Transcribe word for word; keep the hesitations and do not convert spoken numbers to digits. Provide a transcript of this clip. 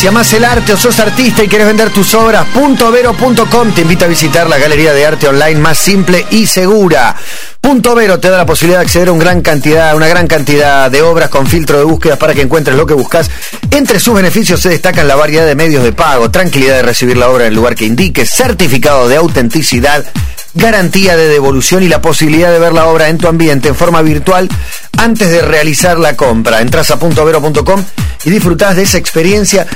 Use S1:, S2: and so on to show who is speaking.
S1: Si amás el arte o sos artista y querés vender tus obras, punto vero punto com te invita a visitar la galería de arte online más simple y segura. Punto Vero te da la posibilidad de acceder a una gran cantidad, una gran cantidad de obras con filtro de búsqueda para que encuentres lo que buscas. Entre sus beneficios se destacan la variedad de medios de pago, tranquilidad de recibir la obra en el lugar que indiques, certificado de autenticidad, garantía de devolución y la posibilidad de ver la obra en tu ambiente en forma virtual antes de realizar la compra. Entrás a punto vero punto com y disfrutás de esa experiencia